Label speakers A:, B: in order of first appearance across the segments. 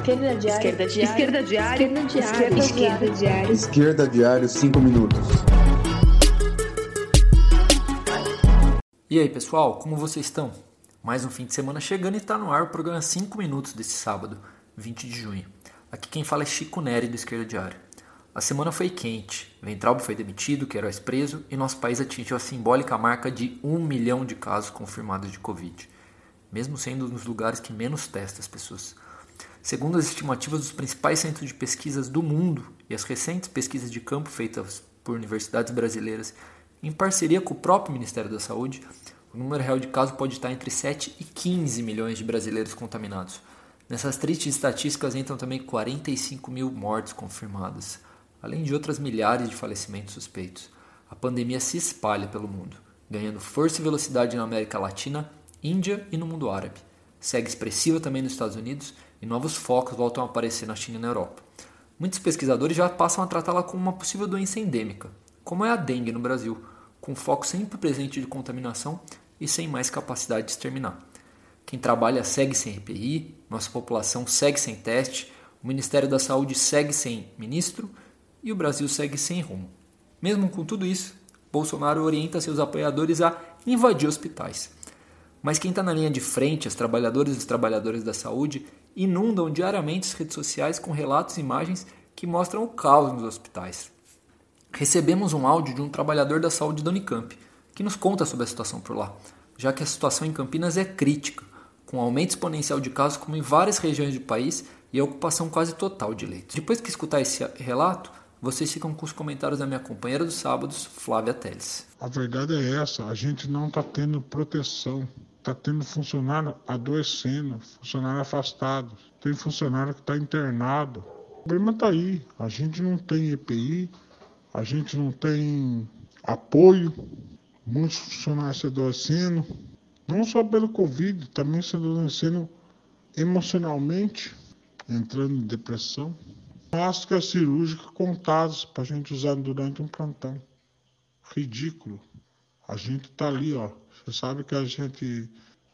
A: Esquerda Diário.
B: Esquerda Diário.
A: Esquerda Diário.
B: Esquerda Diário.
C: Esquerda Diário, 5 minutos.
D: E aí, pessoal, como vocês estão? Mais um fim de semana chegando e está no ar o programa 5 minutos desse sábado, 20 de junho. Aqui quem fala é Chico Neri do Esquerda Diário. A semana foi quente, Weintraub foi demitido, Queiroz preso e nosso país atingiu a simbólica marca de 1 milhão de casos confirmados de Covid, mesmo sendo um dos lugares que menos testa as pessoas. Segundo as estimativas dos principais centros de pesquisas do mundo e as recentes pesquisas de campo feitas por universidades brasileiras em parceria com o próprio Ministério da Saúde, o número real de casos pode estar entre 7 e 15 milhões de brasileiros contaminados. Nessas tristes estatísticas entram também 45 mil mortes confirmadas, além de outras milhares de falecimentos suspeitos. A pandemia se espalha pelo mundo, ganhando força e velocidade na América Latina, Índia e no mundo árabe. Segue expressiva também nos Estados Unidos e novos focos voltam a aparecer na China e na Europa. Muitos pesquisadores já passam a tratá-la como uma possível doença endêmica, como é a dengue no Brasil, com foco sempre presente de contaminação e sem mais capacidade de exterminar. Quem trabalha segue sem EPI, nossa população segue sem teste, o Ministério da Saúde segue sem ministro e o Brasil segue sem rumo. Mesmo com tudo isso, Bolsonaro orienta seus apoiadores a invadir hospitais. Mas quem está na linha de frente, as trabalhadoras e os trabalhadores da saúde, inundam diariamente as redes sociais com relatos e imagens que mostram o caos nos hospitais. Recebemos um áudio de um trabalhador da saúde da Unicamp, que nos conta sobre a situação por lá, já que a situação em Campinas é crítica, com aumento exponencial de casos como em várias regiões do país e a ocupação quase total de leitos. Depois que escutar esse relato, vocês ficam com os comentários da minha companheira dos sábados, Flávia Teles.
E: A verdade é essa, a gente não está tendo proteção, está tendo funcionário adoecendo, funcionário afastado, tem funcionário que está internado. O problema está aí, a gente não tem EPI, a gente não tem apoio, muitos funcionários se adoecendo, não só pelo Covid, também se adoecendo emocionalmente, entrando em depressão. Máscaras cirúrgicas contadas para a gente usar durante um plantão. Ridículo. A gente está ali, ó. Você sabe que a gente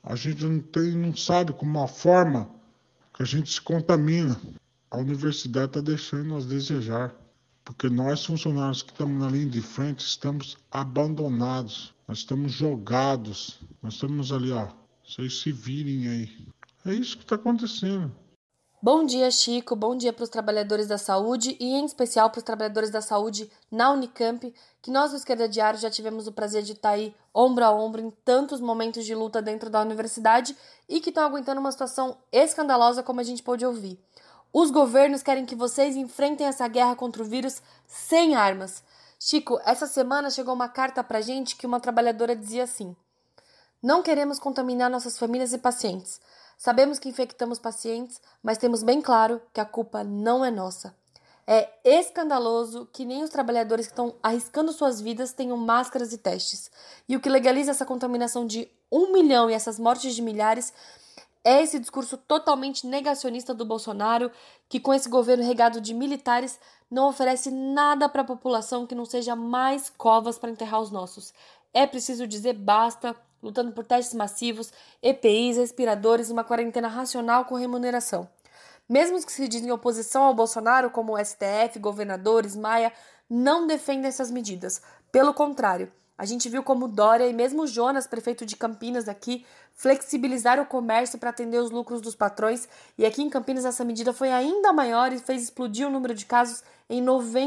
E: não sabe como uma forma que a gente se contamina. A universidade está deixando a desejar. Porque nós, funcionários que estamos na linha de frente, estamos abandonados. Nós estamos jogados. Nós estamos ali, ó. Vocês se virem aí. É isso que está acontecendo.
F: Bom dia, Chico. Bom dia para os trabalhadores da saúde e, em especial, para os trabalhadores da saúde na Unicamp, que nós do Esquerda Diário já tivemos o prazer de estar aí ombro a ombro em tantos momentos de luta dentro da universidade e que estão aguentando uma situação escandalosa, como a gente pôde ouvir. Os governos querem que vocês enfrentem essa guerra contra o vírus sem armas. Chico, essa semana chegou uma carta pra gente que uma trabalhadora dizia assim: não queremos contaminar nossas famílias e pacientes. Sabemos que infectamos pacientes, mas temos bem claro que a culpa não é nossa. É escandaloso que nem os trabalhadores que estão arriscando suas vidas tenham máscaras e testes. E o que legaliza essa contaminação de 1 milhão e essas mortes de milhares é esse discurso totalmente negacionista do Bolsonaro, que com esse governo regado de militares não oferece nada para a população que não seja mais covas para enterrar os nossos. É preciso dizer basta, lutando por testes massivos, EPIs, respiradores e uma quarentena racional com remuneração. Mesmo os que se dizem oposição ao Bolsonaro, como o STF, governadores, Maia, não defendem essas medidas. Pelo contrário, a gente viu como Dória e mesmo Jonas, prefeito de Campinas aqui, flexibilizaram o comércio para atender os lucros dos patrões, e aqui em Campinas essa medida foi ainda maior e fez explodir o número de casos em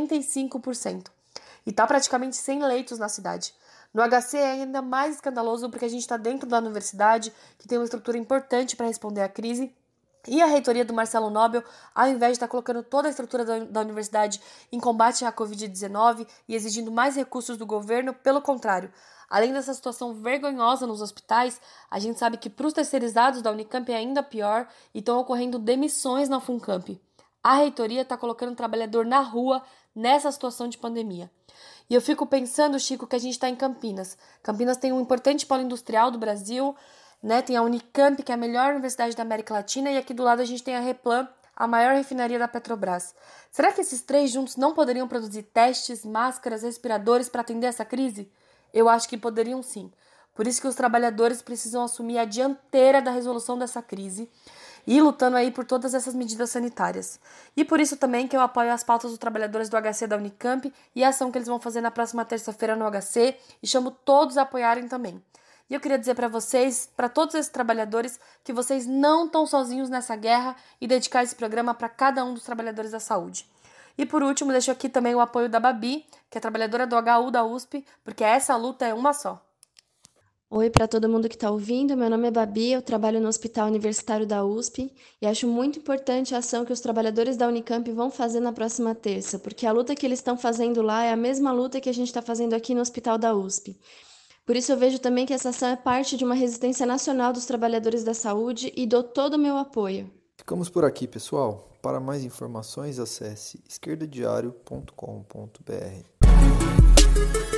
F: 95%. E está praticamente sem leitos na cidade. No HC é ainda mais escandaloso porque a gente está dentro da universidade, que tem uma estrutura importante para responder à crise, e a reitoria do Marcelo Nobel, ao invés de estar colocando toda a estrutura da universidade em combate à Covid-19 e exigindo mais recursos do governo, pelo contrário. Além dessa situação vergonhosa nos hospitais, a gente sabe que para os terceirizados da Unicamp é ainda pior e estão ocorrendo demissões na Funcamp. A reitoria está colocando o trabalhador na rua nessa situação de pandemia. E eu fico pensando, Chico, que a gente está em Campinas. Campinas tem um importante polo industrial do Brasil, né? Tem a Unicamp, que é a melhor universidade da América Latina, e aqui do lado a gente tem a Replan, a maior refinaria da Petrobras. Será que esses três juntos não poderiam produzir testes, máscaras, respiradores para atender essa crise? Eu acho que poderiam sim. Por isso que os trabalhadores precisam assumir a dianteira da resolução dessa crise. e lutando aí por todas essas medidas sanitárias. E por isso também que eu apoio as pautas dos trabalhadores do HC da Unicamp e a ação que eles vão fazer na próxima terça-feira no HC, e chamo todos a apoiarem também. E eu queria dizer para vocês, para todos esses trabalhadores, que vocês não estão sozinhos nessa guerra e dedicar esse programa para cada um dos trabalhadores da saúde. E por último, deixo aqui também o apoio da Babi, que é trabalhadora do HU da USP, porque essa luta é uma só.
A: Oi para todo mundo que está ouvindo, meu nome é Babi, eu trabalho no Hospital Universitário da USP e acho muito importante a ação que os trabalhadores da Unicamp vão fazer na próxima terça, porque a luta que eles estão fazendo lá é a mesma luta que a gente está fazendo aqui no Hospital da USP. Por isso eu vejo também que essa ação é parte de uma resistência nacional dos trabalhadores da saúde e dou todo o meu apoio.
G: Ficamos por aqui, pessoal. Para mais informações, acesse esquerdadiario.com.br.